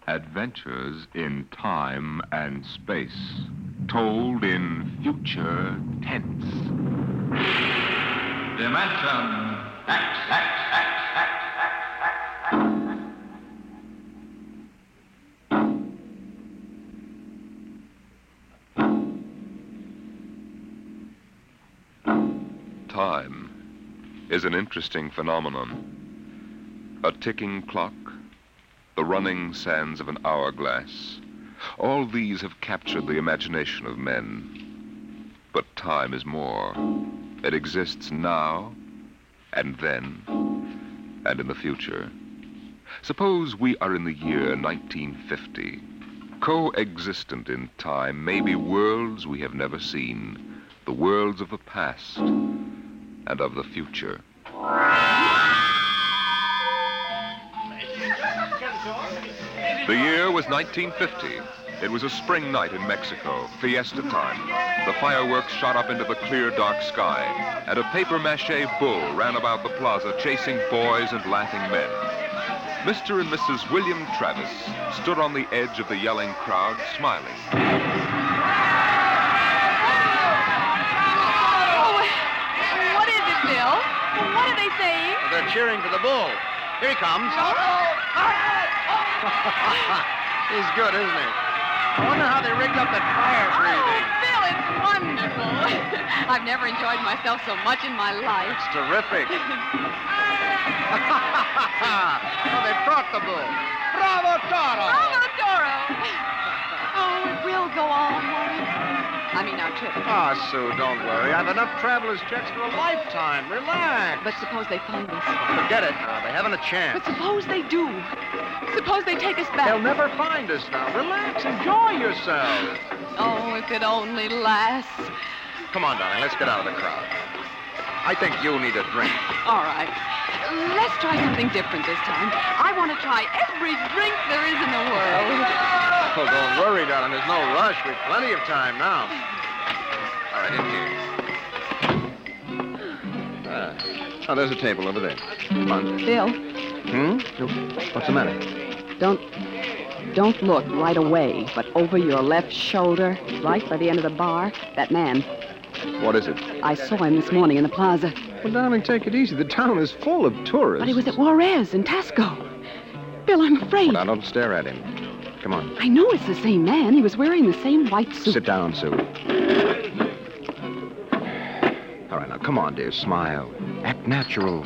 Adventures in time and space, told in future tense. Dimension X. Time is an interesting phenomenon. A ticking clock, the running sands of an hourglass. All these have captured the imagination of men. But time is more. It exists now, and then, and in the future. Suppose we are in the year 1950. Coexistent in time may be worlds we have never seen, the worlds of the past and of the future. The year was 1950. It was a spring night in Mexico, fiesta time. The fireworks shot up into the clear, dark sky, and a papier-mâché bull ran about the plaza chasing boys and laughing men. Mr. and Mrs. William Travis stood on the edge of the yelling crowd, smiling. What is it, Bill? What are they saying? They're cheering for the bull. Here he comes. He's good, isn't he? I wonder how they rigged up that fire breathing. Oh, Bill, it's wonderful. I've never enjoyed myself so much in my life. It's terrific. Oh, they've caught the bull. Bravo, Toro! Bravo, Toro! Oh, it will go on, won't it? I mean, our trip. Ah, Sue, don't worry. I've enough traveler's checks for a lifetime. Relax. But suppose they find us. Forget it now. They haven't a chance. But suppose they do. Suppose they take us back. They'll never find us now. Relax. Enjoy yourselves. Oh, if it only lasts. Come on, darling. Let's get out of the crowd. I think you need a drink. All right. Let's try something different this time. I want to try every drink there is in the world. Oh, don't worry, darling. There's no rush. We've plenty of time now. All right, in here. Oh, there's a table over there. Come on. Bill. What's the matter? Don't look right away, but over your left shoulder, right by the end of the bar, that man. What is it? I saw him this morning in the plaza. Well, darling, take it easy. The town is full of tourists. But he was at Juarez in Tasco. Bill, I'm afraid. Well, now, don't stare at him. Come on. I know it's the same man. He was wearing the same white suit. Sit down, Sue. All right, now, come on, dear. Smile. Act natural.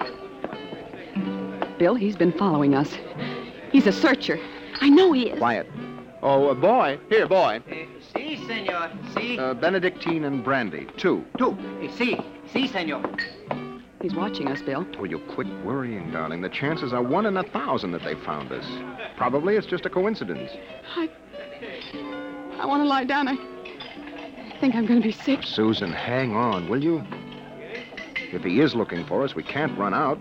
Bill, he's been following us. He's a searcher. I know he is. Quiet. Oh, boy. Here, boy. Si, senor. Si. Benedictine and brandy. Two. Si. Si, senor. He's watching us, Bill. Oh, you quit worrying, darling. The chances are 1 in 1,000 that they found us. Probably it's just a coincidence. I want to lie down. I think I'm going to be sick. Susan, hang on, will you? If he is looking for us, we can't run out.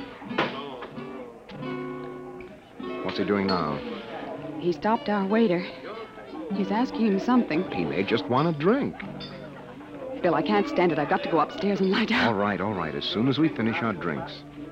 What's he doing now? He stopped our waiter. He's asking him something. He may just want a drink. Bill, I can't stand it. I've got to go upstairs and lie down. All right. As soon as we finish our drinks.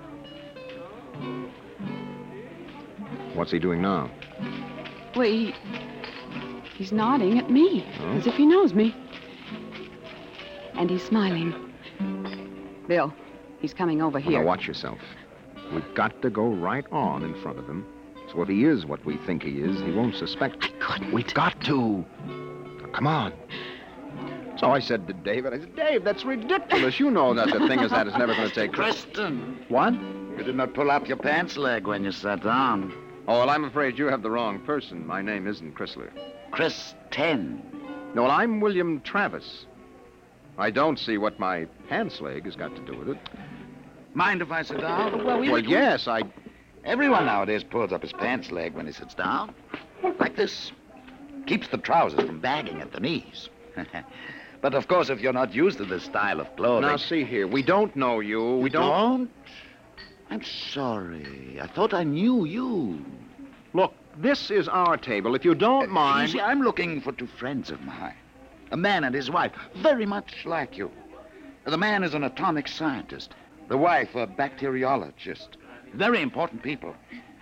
What's he doing now? Well, he's nodding at me, as if he knows me. And he's smiling. Bill, he's coming over here. Now, watch yourself. We've got to go right on in front of him. So if he is what we think he is, he won't suspect. I couldn't. We've got to. Now, come on. So I said to David, Dave, that's ridiculous. You know that a thing as that is never going to take... Kristen. What? You did not pull up your pants leg when you sat down. Oh, well, I'm afraid you have the wrong person. My name isn't Chrysler. Kristen. No, well, I'm William Travis. I don't see what my pants leg has got to do with it. Mind if I sit down? Well, yes, Everyone nowadays pulls up his pants leg when he sits down. Like this. Keeps the trousers from bagging at the knees. But, of course, if you're not used to this style of clothing... Now, see here. We don't know you. We don't? I'm sorry. I thought I knew you. Look, this is our table. If you don't mind... You see, I'm looking for 2 friends of mine. A man and his wife, very much like you. The man is an atomic scientist. The wife, a bacteriologist. Very important people.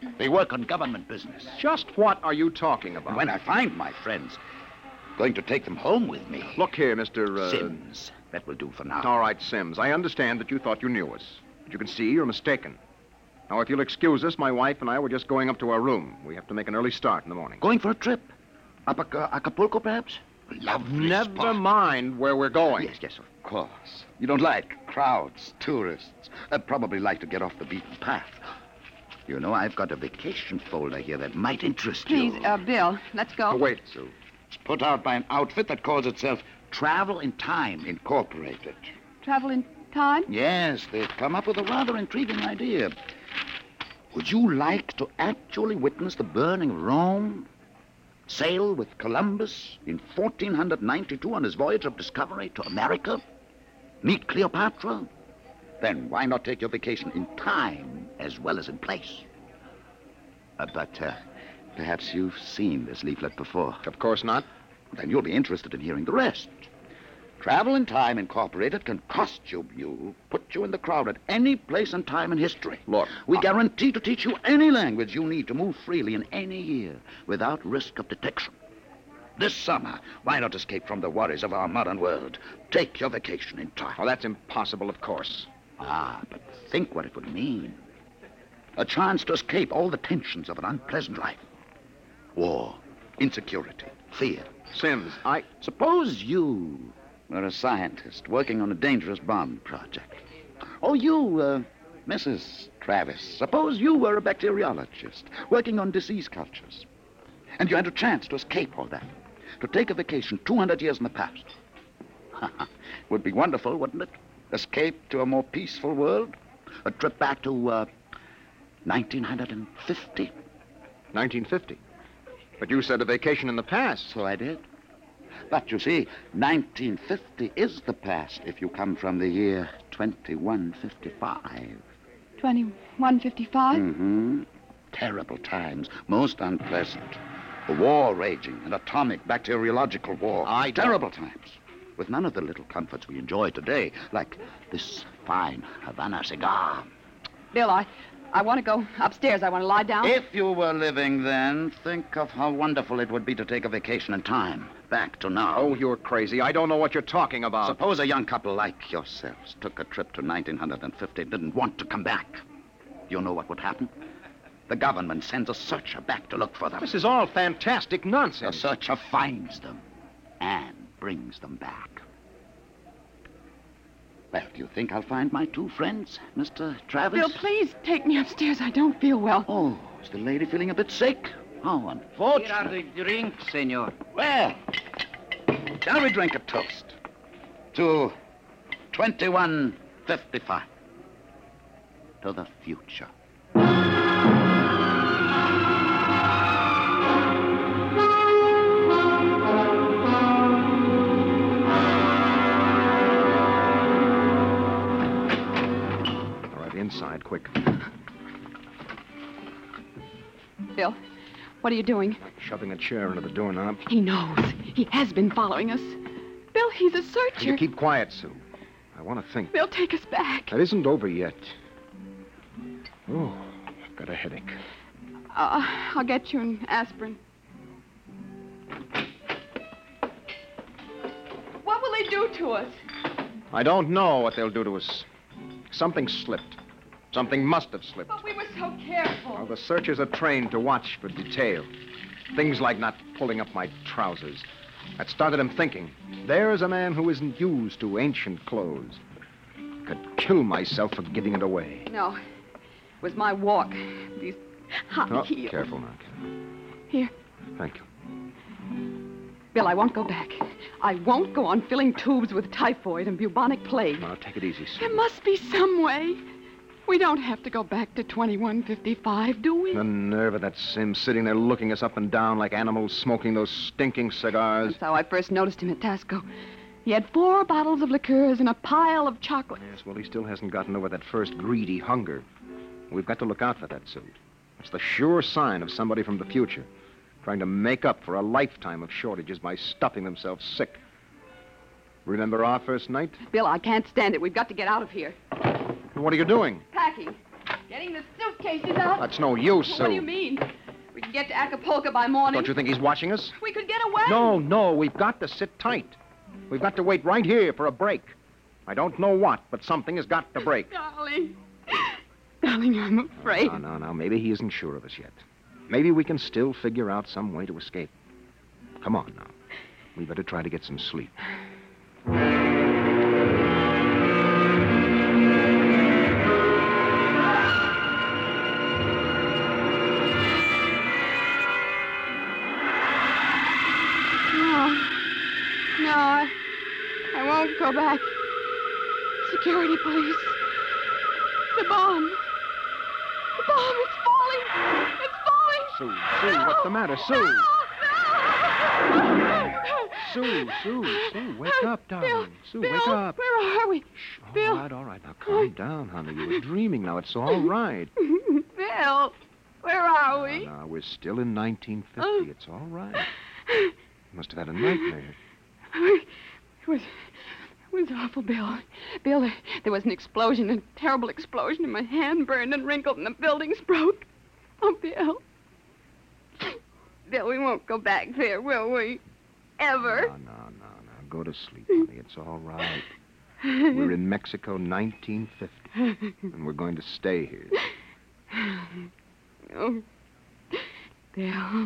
They work on government business. Just what are you talking about? And when I find my friends, going to take them home with me. Look here, Mr. Sims. That will do for now. All right, Sims. I understand that you thought you knew us. But you can see you're mistaken. Now, if you'll excuse us, my wife and I were just going up to our room. We have to make an early start in the morning. Going for a trip? Up Acapulco, perhaps? Lovely Never spot. mind where we're going. Yes, of course. You don't like crowds, tourists. Probably like to get off the beaten path. You know, I've got a vacation folder here that might interest Please, you. Bill, let's go. Oh, wait, Sue. It's put out by an outfit that calls itself Travel in Time Incorporated. Travel in time? Yes, they've come up with a rather intriguing idea. Would you like to actually witness the burning of Rome? Sail with Columbus in 1492 on his voyage of discovery to America? Meet Cleopatra? Then why not take your vacation in time as well as in place? But perhaps you've seen this leaflet before. Of course not. Then you'll be interested in hearing the rest. Travel in Time Incorporated can costume you, put you in the crowd at any place and time in history. Look, We guarantee to teach you any language you need to move freely in any year without risk of detection. This summer, why not escape from the worries of our modern world? Take your vacation in time. Oh, that's impossible, of course. But think what it would mean. A chance to escape all the tensions of an unpleasant life. War, insecurity, fear. Sims, Suppose you were a scientist working on a dangerous bomb project. Or you, Mrs. Travis, suppose you were a bacteriologist working on disease cultures. And you had a chance to escape all that, to take a vacation 200 years in the past. Would be wonderful, wouldn't it? Escape to a more peaceful world? A trip back to 1950? 1950. But you said a vacation in the past. So I did. But you see, 1950 is the past if you come from the year 2155. 2155? Mm-hmm. Terrible times, most unpleasant. A war raging, an atomic bacteriological war. Terrible times, with none of the little comforts we enjoy today, like this fine Havana cigar. Bill, I want to go upstairs. I want to lie down. If you were living then, think of how wonderful it would be to take a vacation in time, back to now. Oh, you're crazy. I don't know what you're talking about. Suppose a young couple like yourselves took a trip to 1950 and didn't want to come back. You know what would happen? The government sends a searcher back to look for them. This is all fantastic The nonsense. searcher finds them and brings them back. Well, do you think I'll find my two friends, Mr. Travis? Bill, please take me upstairs. I don't feel well. Oh, is the lady feeling a bit sick? How unfortunate. Here are the drinks, senor. Well, shall we drink a toast to 2155? To the future. All right, inside, quick. Bill, what are you doing? Shoving a chair under the doorknob. He knows. He has been following us. Bill, he's a searcher. You keep quiet, Sue. I want to think. Bill, take us back. That isn't over yet. Oh, I've got a headache. I'll get you an aspirin. What will they do to us? I don't know what they'll do to us. Something slipped. Something must have slipped. But we were so careful. Well, the searchers are trained to watch for detail. Things like not pulling up my trousers. That started him thinking. There's a man who isn't used to ancient clothes. Could kill myself for giving it away. No. It was my walk. These high Oh, heels. careful now. Here. Thank you. Bill, I won't go back. I won't go on filling tubes with typhoid and bubonic plague. Now, take it easy, Sue. There must be some way. We don't have to go back to 2155, do we? The nerve of that Sim sitting there looking us up and down like animals smoking those stinking cigars. That's how I first noticed him at Tasco. He had 4 bottles of liqueurs and a pile of chocolate. Yes, well, he still hasn't gotten over that first greedy hunger. We've got to look out for that suit. It's the sure sign of somebody from the future, trying to make up for a lifetime of shortages by stuffing themselves sick. Remember our first night? Bill, I can't stand it. We've got to get out of here. What are you doing? Packing. Getting the suitcase. Casey's out. That's no use, Sue. What do you mean? We can get to Acapulco by morning. Don't you think he's watching us? We could get away. No, we've got to sit tight. We've got to wait right here for a break. I don't know what, but something has got to break. Darling. Darling, I'm afraid. No. Maybe he isn't sure of us yet. Maybe we can still figure out some way to escape. Come on now. We better try to get some sleep. No, I won't go back. Security police. The bomb. The bomb, it's falling. It's falling. Sue, what's the matter? Sue! No! Sue, wake up, darling. Bill, Sue, Bill, wake up. Where are we? Shh, Bill. All right. Now calm down, honey. You were dreaming now. It's all right. Bill, where are we? No, we're still in 1950. It's all right. You must have had a nightmare. It was awful, Bill. Bill, there was an explosion, a terrible explosion, and my hand burned and wrinkled, and the buildings broke. Oh, Bill. Bill, we won't go back there, will we? Ever? No. Go to sleep, honey. It's all right. We're in Mexico, 1950, and we're going to stay here. Oh, Bill.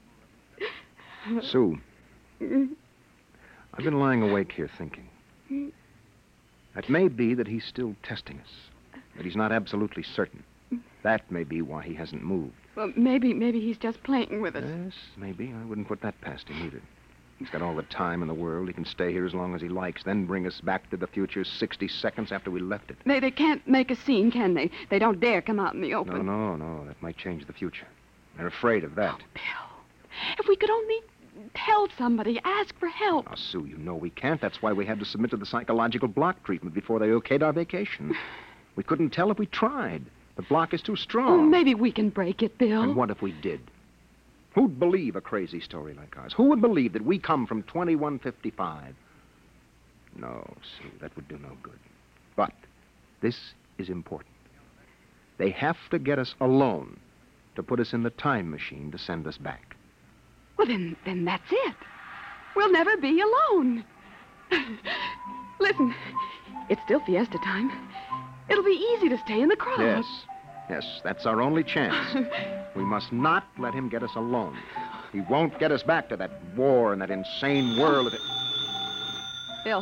Sue, I've been lying awake here thinking. It may be that he's still testing us, that he's not absolutely certain. That may be why he hasn't moved. Well, maybe he's just playing with us. Yes, maybe. I wouldn't put that past him either. He's got all the time in the world. He can stay here as long as he likes, then bring us back to the future 60 seconds after we left it. They can't make a scene, can they? They don't dare come out in the open. No. That might change the future. They're afraid of that. Oh, Bill, if we could only tell somebody, ask for help. Now, Sue, you know we can't. That's why we had to submit to the psychological block treatment before they okayed our vacation. We couldn't tell if we tried. The block is too strong. Oh, maybe we can break it, Bill. And what if we did? Who'd believe a crazy story like ours? Who would believe that we come from 2155? No, Sue, that would do no good. But this is important. They have to get us alone to put us in the time machine to send us back. Well, then that's it. We'll never be alone. Listen, it's still fiesta time. It'll be easy to stay in the crowd. Yes, that's our only chance. We must not let him get us alone. He won't get us back to that war and that insane world. Bill.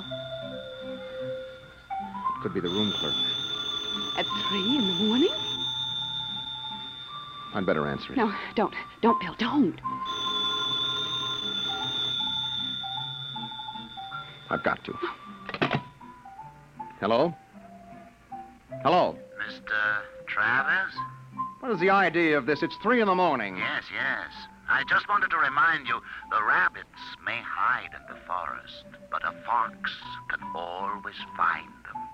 It could be the room clerk. At 3 in the morning? I'd better answer it. No, don't. Don't, Bill, don't. I've got to. Hello? Hello? Mr. Travers? What is the idea of this? It's 3 in the morning. Yes. I just wanted to remind you, the rabbits may hide in the forest, but a fox can always find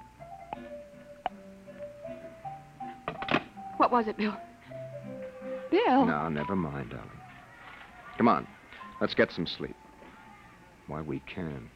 them. What was it, Bill? Bill? No, never mind, darling. Come on. Let's get some sleep. Why, we can.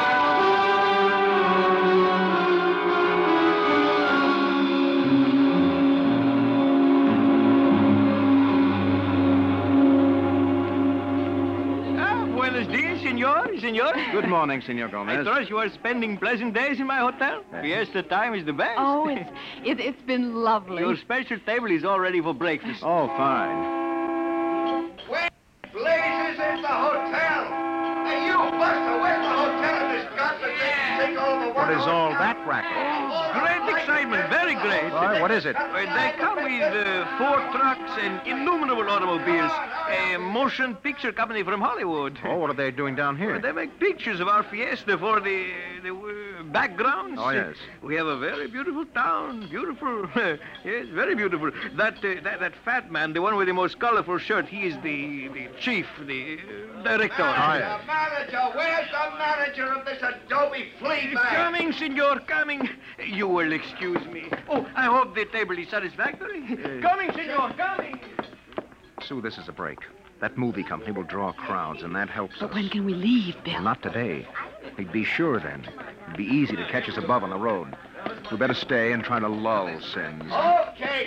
Buenos dias, senor. Good morning, Senor Gomez. I trust you are spending pleasant days in my hotel. Fiesta time is the best. Oh, it's been lovely. Your special table is all ready for breakfast. Oh, fine. Where blazes is the hotel? Hey, you, Buster, where's the hotel? This godforsaken take all the work. What is all that racket? Great excitement, very great. All right, what is it? They come with 4 trucks and innumerable automobiles. A motion picture company from Hollywood. Oh, what are they doing down here? They make pictures of our fiesta for the backgrounds. Oh, yes. We have a very beautiful town. Beautiful. Yes, very beautiful. That fat man, the one with the most colorful shirt, he is the chief, the director. Oh, yes. The manager, where's the manager of this Adobe flea bag? Coming, senor, coming. You will excuse me. Oh, I hope the table is satisfactory. Coming, senor, coming. Sue, this is a break. That movie company will draw crowds, and that helps But us. when can we leave, Bill? Well, not today. He'd be sure then. It'd be easy to catch us above on the road. We better stay and try to lull Sims. Okay, kids,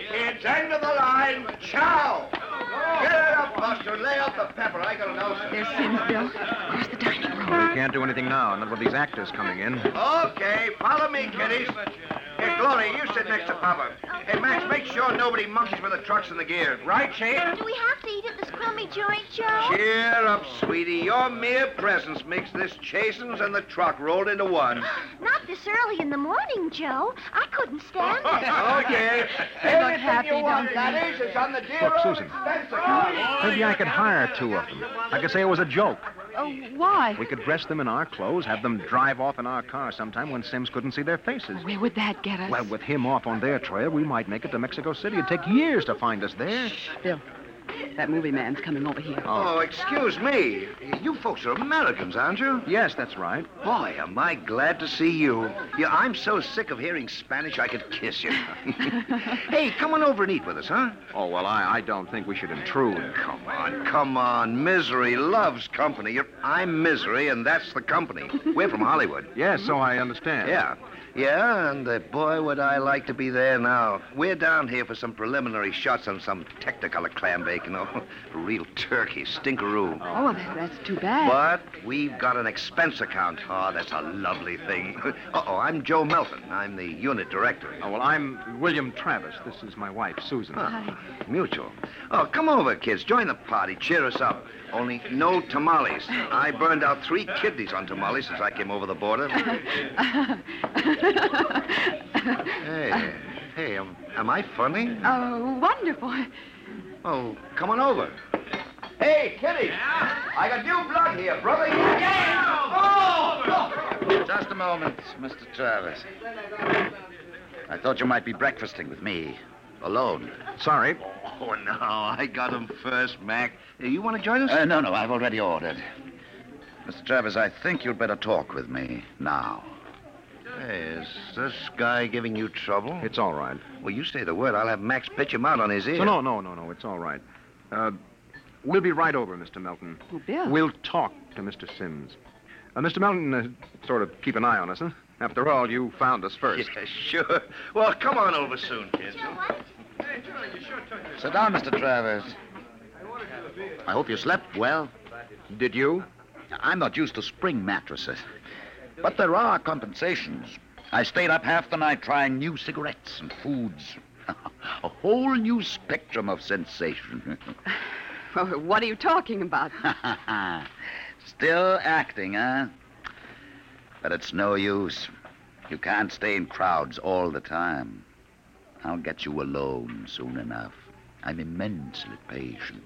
It's end of the line. Ciao. Get it up, Buster. Lay out the pepper. I got an ulcer. There's Sims, Bill. Across the dining room. Well, we can't do anything now, not with these actors coming in. Okay, follow me, kiddies. Hey, Gloria, you sit next to Papa. Hey, Max, make sure nobody monkeys with the trucks and the gear. Right, Shane? Do we have to eat at this crummy joint, Joe? Cheer up, sweetie. Your mere presence makes this Chasen's and the truck rolled into one. Not this early in the morning, Joe. I couldn't stand it. Oh, yeah. They look Everything happy, you want, don't they? laddies, is on the dear Look, old Susan. expense account. Maybe I could hire two of them. I could say it was a joke. Oh, why? We could dress them in our clothes, have them drive off in our car sometime when Sims couldn't see their faces. Where would that get us? Well, with him off on their trail, we might make it to Mexico City. It'd take years to find us there. Bill, that movie man's coming over here. Oh, excuse me. You folks are Americans, aren't you? Yes, that's right. Boy, am I glad to see you. Yeah, I'm so sick of hearing Spanish I could kiss you. Hey, come on over and eat with us, huh? Oh, well, I don't think we should intrude. Come on. Misery loves company. I'm Misery, and that's the company. We're from Hollywood. Yes, so I understand. Yeah, and boy, would I like to be there now. We're down here for some preliminary shots on some Technicolor clam bake, real turkey, stinkeroo. Oh, well, that's too bad. But we've got an expense account. Oh, that's a lovely thing. I'm Joe Melton. I'm the unit director. Oh, well, I'm William Travis. This is my wife, Susan. Hi. Mutual. Oh, come over, kids. Join the party. Cheer us up. Only no tamales. I burned out 3 kidneys on tamales since I came over the border. Hey, am I funny? Oh, wonderful. Oh, come on over. Hey, Kitty. Yeah? I got new blood here, brother. Oh! Just a moment, Mr. Travis. I thought you might be breakfasting with me, alone. Sorry. Oh, no, I got him first, Mac. Hey, you want to join us? No, I've already ordered. Mr. Travis, I think you'd better talk with me now. Hey, is this guy giving you trouble? It's all right. Well, you say the word. I'll have Max pitch him out on his ear. No. It's all right. We'll be right over, Mr. Melton. Oh, Bill. We'll talk to Mr. Sims. Mr. Melton, sort of keep an eye on us, huh? After all, you found us first. Yeah, sure. Well, come on over soon, kids. Sit down, Mr. Travis. I hope you slept well. Did you? I'm not used to spring mattresses. But there are compensations. I stayed up half the night trying new cigarettes and foods. A whole new spectrum of sensation. Oh, what are you talking about? Still acting, huh? But it's no use. You can't stay in crowds all the time. I'll get you alone soon enough. I'm immensely patient.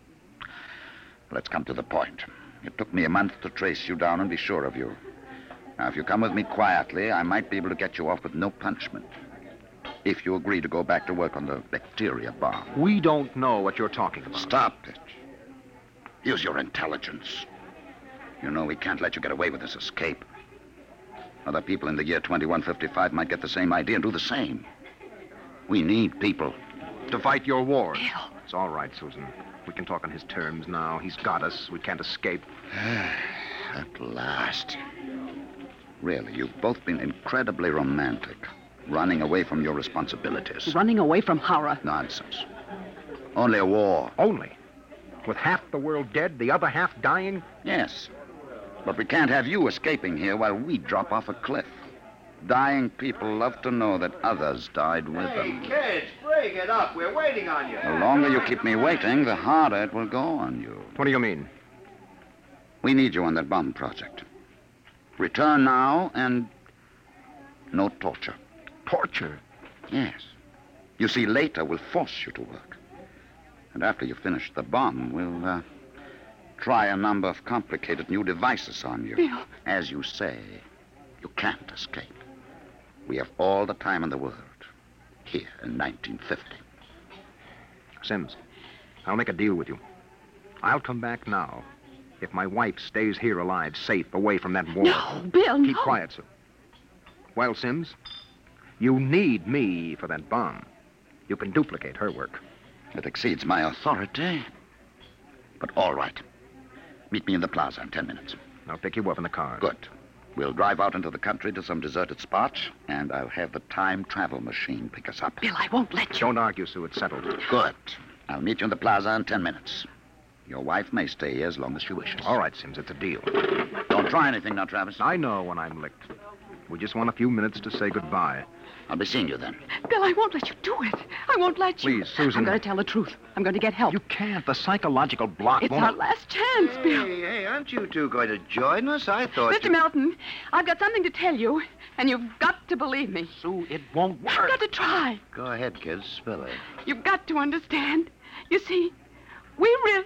Let's come to the point. It took me a month to trace you down and be sure of you. Now, if you come with me quietly, I might be able to get you off with no punishment. If you agree to go back to work on the bacteria bomb. We don't know what you're talking about. Stop it. Use your intelligence. You know we can't let you get away with this escape. Other people in the year 2155 might get the same idea and do the same. We need people. To fight your wars. Bill. It's all right, Susan. We can talk on his terms now. He's got us. We can't escape. At last. Really, you've both been incredibly romantic. Running away from your responsibilities. Running away from horror. Nonsense. Only a war. Only? With half the world dead, the other half dying? Yes. But we can't have you escaping here while we drop off a cliff. Dying people love to know that others died with them. Kids, break it up. We're waiting on you. The longer you keep me waiting, the harder it will go on you. What do you mean? We need you on that bomb project. Return now and no torture. Torture? Yes. You see, later we'll force you to work. And after you finish the bomb, we'll try a number of complicated new devices on you. Bill. As you say, you can't escape. We have all the time in the world here in 1950. Sims, I'll make a deal with you. I'll come back now if my wife stays here alive, safe, away from that war. No, Bill, no. Keep quiet, Sue. Well, Sims, you need me for that bomb. You can duplicate her work. It exceeds my authority. But all right. Meet me in the plaza in 10 minutes. I'll pick you up in the car. Good. We'll drive out into the country to some deserted spot, and I'll have the time travel machine pick us up. Bill, I won't let you. Don't argue, Sue. It's settled. Good. I'll meet you in the plaza in 10 minutes. Your wife may stay here as long as she wishes. All right, Sims. It's a deal. Don't try anything now, Travis. I know when I'm licked. We just want a few minutes to say goodbye. I'll be seeing you then. Bill, I won't let you do it. I won't let you. Please, Susan. I'm going to tell the truth. I'm going to get help. You can't. The psychological block It's won't... our last chance, Bill. Hey, aren't you two going to join us? I thought Mr. Melton, I've got something to tell you, and you've got to believe me. Sue, it won't work. You've got to try. Go ahead, kids. Spill it. You've got to understand. You see, we really...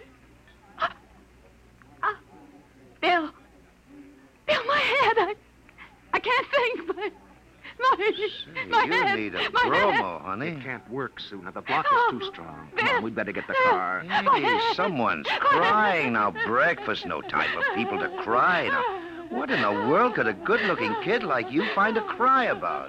Bill. Bill, my head. I can't think. My you head. need a my bromo, head. honey. It can't work, Sue. Now, the block is too strong. Bill. Come on, we'd better get the car. Hey, someone's crying now. Breakfast, no time for people to cry. Now, what in the world could a good-looking kid like you find to cry about?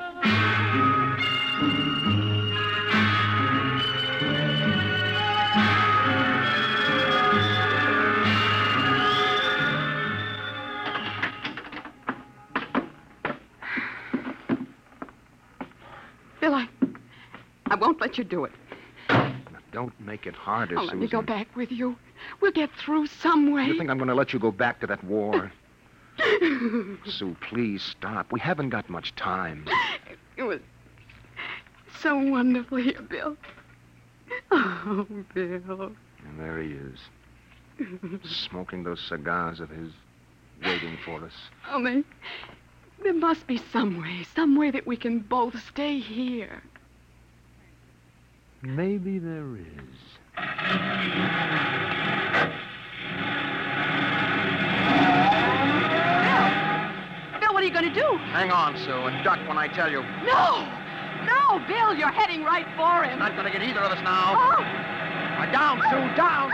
Bill, I won't let you do it. Now, don't make it harder, Oh, Susan. let me go back with you. We'll get through some way. You think I'm going to let you go back to that war? Sue, please stop. We haven't got much time. It was so wonderful here, Bill. Oh, Bill. And there he is, smoking those cigars of his, waiting for us. Oh, there must be some way that we can both stay here. Maybe there is. Bill, what are you going to do? Hang on, Sue, and duck when I tell you. No! No, Bill, you're heading right for him. Not going to get either of us now. Oh! Down, Sue, down!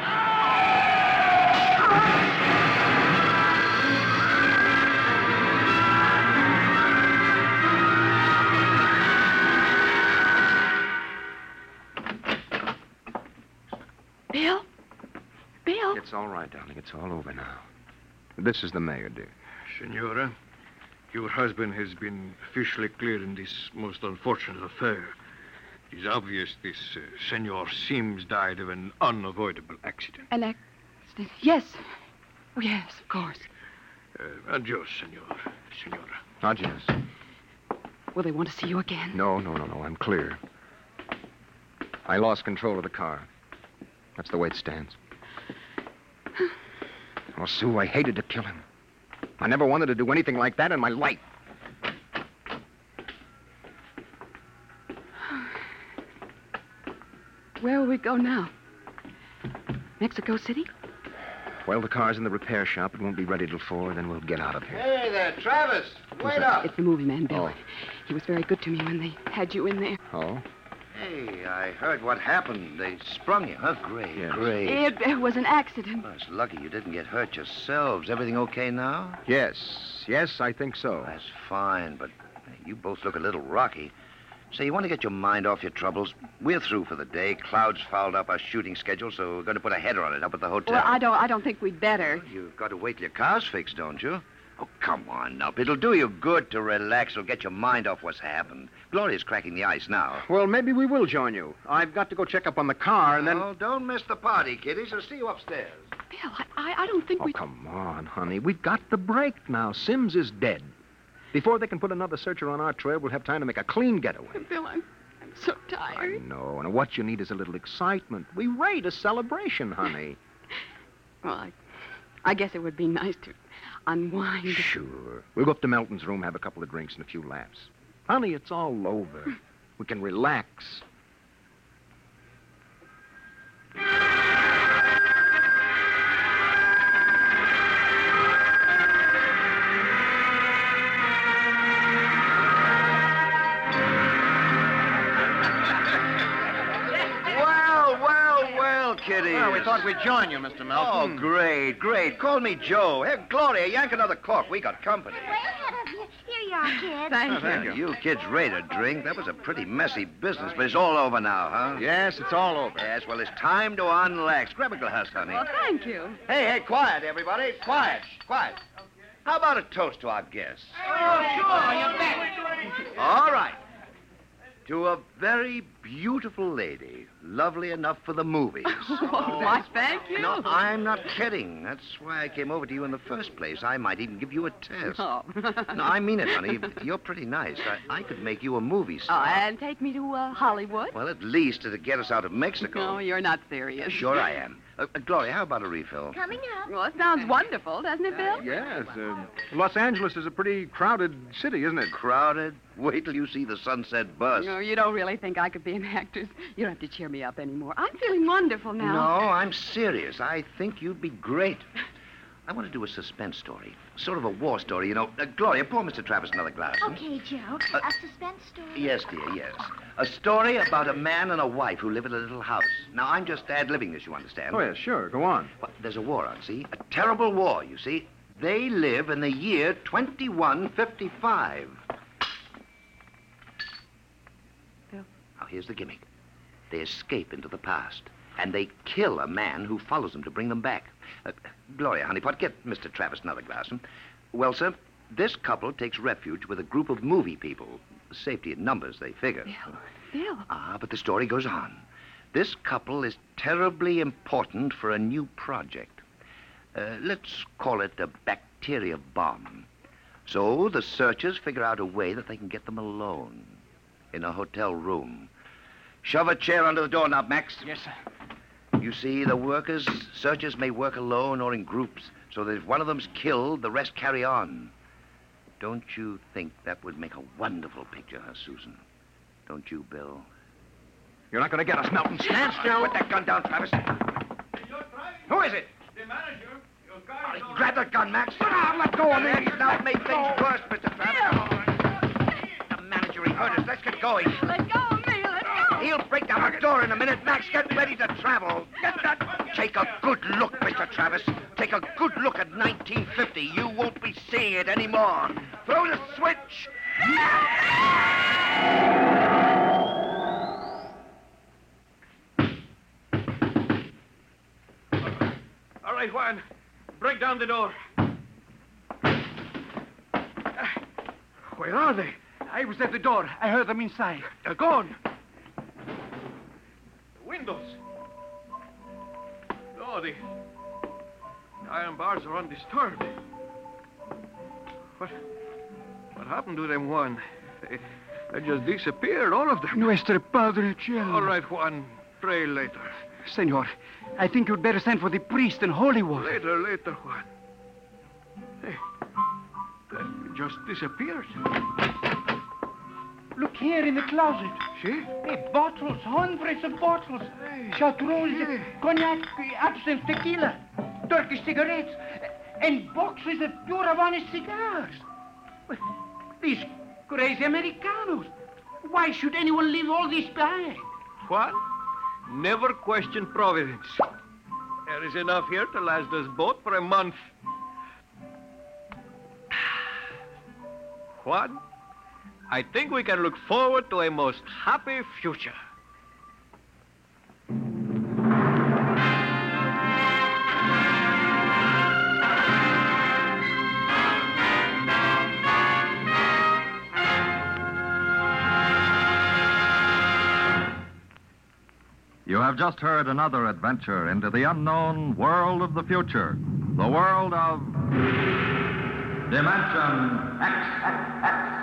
Bill? Bill? It's all right, darling. It's all over now. This is the mayor, dear. Senora, your husband has been officially cleared in this most unfortunate affair. It is obvious this Senor Sims died of an unavoidable accident. An accident? Yes. Oh, yes, of course. Adios, Senora. Adios. Will they want to see you again? No. I'm clear. I lost control of the car. That's the way it stands. Oh, Sue, I hated to kill him. I never wanted to do anything like that in my life. Where will we go now? Mexico City? Well, the car's in the repair shop. It won't be ready till 4, then we'll get out of here. Hey there, Travis. Wait up. It's the movie man, Bill. Oh. He was very good to me when they had you in there. Oh? Hey, I heard what happened. They sprung you, huh? Great, Yes. great. It was an accident. Well, it's lucky you didn't get hurt yourselves. Everything okay now? Yes, I think so. That's fine, but you both look a little rocky. Say, you want to get your mind off your troubles? We're through for the day. Cloud's fouled up our shooting schedule, so we're going to put a header on it up at the hotel. Well, I don't think we'd better. You've got to wait till your car's fixed, don't you? Oh, come on, now. It'll do you good to relax. It'll get your mind off what's happened. Gloria's cracking the ice now. Well, maybe we will join you. I've got to go check up on the car, and then... Oh, don't miss the party, kiddies. I'll see you upstairs. Bill, I don't think Oh, we... come on, honey. We've got the break now. Sims is dead. Before they can put another searcher on our trail, we'll have time to make a clean getaway. Bill, I'm so I tired. know, and what you need is a little excitement. We rate a celebration, honey. Well, I guess it would be nice to unwind. Sure. We'll go up to Melton's room, have a couple of drinks and a few laughs. Honey, it's all over. We can relax. Well, kiddies. Well, we thought we'd join you, Mr. Oh, Melton. great. Call me Joe. Hey, Gloria, yank another cork. We got company. Way ahead of you. Here you are, kids. Thank you. Well, you kids ready to drink. That was a pretty messy business, but it's all over now, huh? Yes, it's all over. Yes, well, it's time to unlax. Grab a glass, honey. Well, thank you. Hey, quiet, everybody. Quiet. How about a toast to our guests? Oh, sure, you bet. All right. To a very beautiful lady, lovely enough for the movies. Why, thank you. No, I'm not kidding. That's why I came over to you in the first place. I might even give you a test. Oh. No, I mean it, honey. You're pretty nice. I could make you a movie star. And take me to Hollywood? Well, at least to get us out of Mexico. No, you're not serious. Sure I am. Gloria, how about a refill? Coming up. Well, it sounds wonderful, doesn't it, Bill? Yes. Los Angeles is a pretty crowded city, isn't it? Crowded? Wait till you see the Sunset Bus. No, you don't really think I could be an actress. You don't have to cheer me up anymore. I'm feeling wonderful now. No, I'm serious. I think you'd be great. I want to do a suspense story. Sort of a war story, you know. Gloria, pour Mr. Travis another glass. Okay, Joe. A suspense story. Yes, dear, yes. A story about a man and a wife who live in a little house. Now, I'm just ad-libbing this, you understand? Oh, yes, sure. Go on. Well, there's a war on, see? A terrible war, you see. They live in the year 2155. Bill? Now, here's the gimmick. They escape into the past, and they kill a man who follows them to bring them back. Gloria, honeypot, get Mr. Travis another glass. Well, sir, this couple takes refuge with a group of movie people. Safety in numbers, they figure. Bill. But the story goes on. This couple is terribly important for a new project. Let's call it a bacteria bomb. So the searchers figure out a way that they can get them alone in a hotel room. Shove a chair under the doorknob, Max. Yes, sir. You see, the searchers may work alone or in groups, so that if one of them's killed, the rest carry on. Don't you think that would make a wonderful picture, huh, Susan? Don't you, Bill? You're not going to get us, Melton. Stand still. Put that gun down, Travis. Who is it? The manager. Your Oh, grab that gun, Max. Let go of me. He's now made things worse, Mr. Travis. The manager, he hurt us. Let's get going. Let go of me. Let go. He'll break down the door in a minute. Max, get ready to travel. Take a good look, Mr. Travis. Take a good look at 1950. You won't be seeing it anymore. Throw the switch. All right, Juan. Break down the door. Where are they? I was at the door. I heard them inside. They're gone. The windows. No, the iron bars are undisturbed. What happened to them, Juan? They just disappeared, all of them. Nuestro Padre Cielo. All right, Juan. Pray later. Senor, I think you'd better send for the priest and holy water. Later, Juan. Hey, they just disappeared. Look here in the closet. See? Hey, bottles, hundreds of bottles. Chartreuse, cognac, absinthe, tequila, Turkish cigarettes, and boxes of pure Havana cigars. But these crazy Americanos. Why should anyone leave all this behind? Juan, never question providence. There is enough here to last us both for a month. Juan, I think we can look forward to a most happy future. You have just heard another adventure into the unknown world of the future, the world of Dimension X.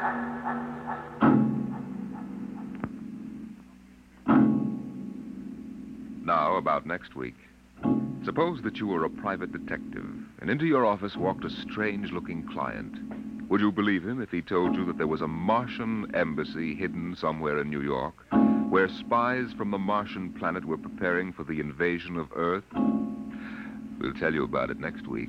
Now, about next week. Suppose that you were a private detective, and into your office walked a strange-looking client. Would you believe him if he told you that there was a Martian embassy hidden somewhere in New York, where spies from the Martian planet were preparing for the invasion of Earth? We'll tell you about it next week.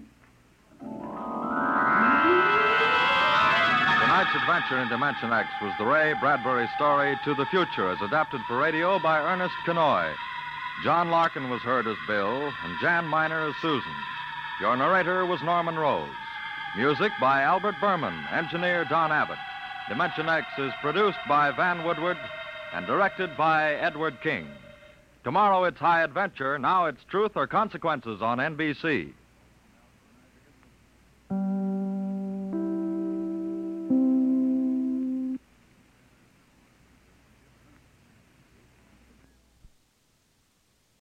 Tonight's adventure in Dimension X was the Ray Bradbury story To the Future, as adapted for radio by Ernest Kenoy. John Larkin was heard as Bill, and Jan Miner as Susan. Your narrator was Norman Rose. Music by Albert Berman, engineer Don Abbott. Dimension X is produced by Van Woodward and directed by Edward King. Tomorrow it's High Adventure, now it's Truth or Consequences on NBC.